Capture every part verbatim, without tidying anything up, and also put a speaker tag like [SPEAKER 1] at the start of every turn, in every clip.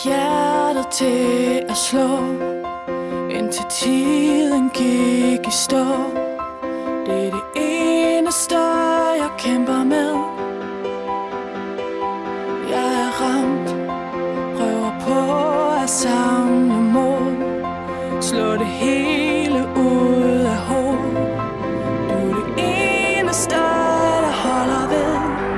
[SPEAKER 1] hjertet til at slå, indtil tiden gik i stå. Det er det eneste, jeg kæmper med. Jeg er ramt, prøver på at samle mod, slå det hele ud af hovedet. Du er det eneste, der holder ved.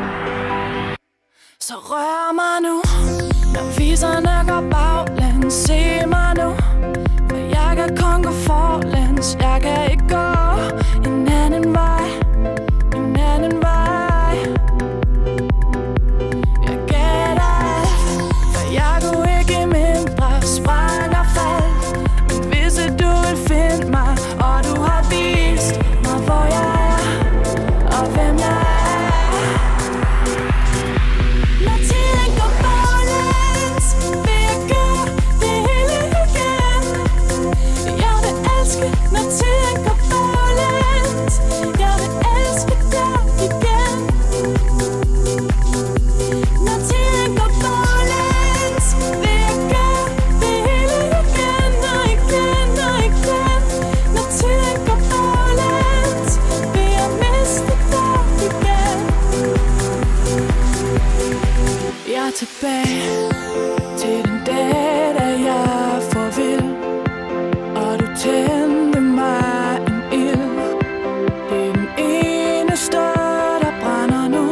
[SPEAKER 1] Så rør mig nu, når viserne går baglæns. Se mig nu, for jeg kan kun gå forlæns. Jeg kan ikke gå en anden vej, en anden vej. Jeg gav dig alt, for jeg kunne ikke mindre. Sprang og faldt, men vidste du ville finde mig. Og du har vist mig, hvor jeg er, og hvem jeg er. Når tiden går baglæns, vil jeg gøre det hele igen. Jeg vil elske, når tiden går baglæns. Jeg vil elske dig igen. Når tiden går baglæns, vil jeg gøre det hele igen og igen og igen. Når tiden går baglæns, vil jeg miste dig igen. Jeg er tilbage til den dag, da jeg får vild, og du tændte mig en ild. Det er den eneste, der brænder nu.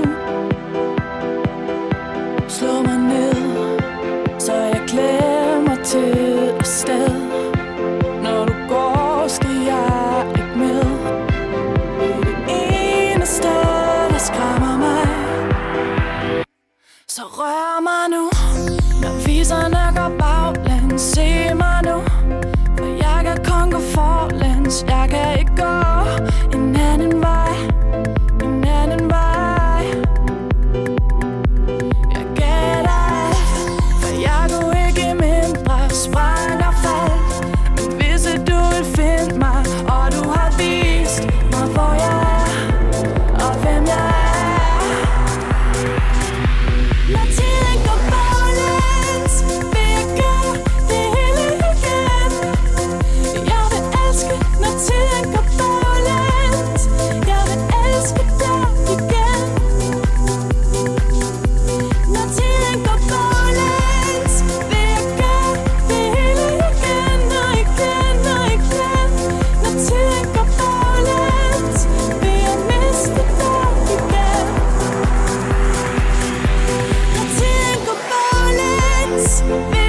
[SPEAKER 1] Slå mig ned, så jeg glemmer tid og sted. Når du går, skal jeg ikke med. Det er det eneste, der skræmmer mig. Så rør mig nu, når viserne går baglæns. Se mig nu, for jeg kan kun gå forlæns. Jeg kan ikke gå en anden vej, en anden vej. Jeg gav dig alt, for jeg kunne ikke mindre. Sprang og faldt, men vidste du ville finde mig. Og du har vist mig, hvor jeg er, og hvem jeg er. Når tiden går baglæns, vil jeg gøre det hele igen. Jeg vil elske, når tiden går baglæns. Jeg vil elske dig igen. Når tiden går baglæns, vil jeg gøre det hele igen og igen og igen. Når tiden går baglæns, vil jeg miste dig igen. Når tiden går baglæns, vil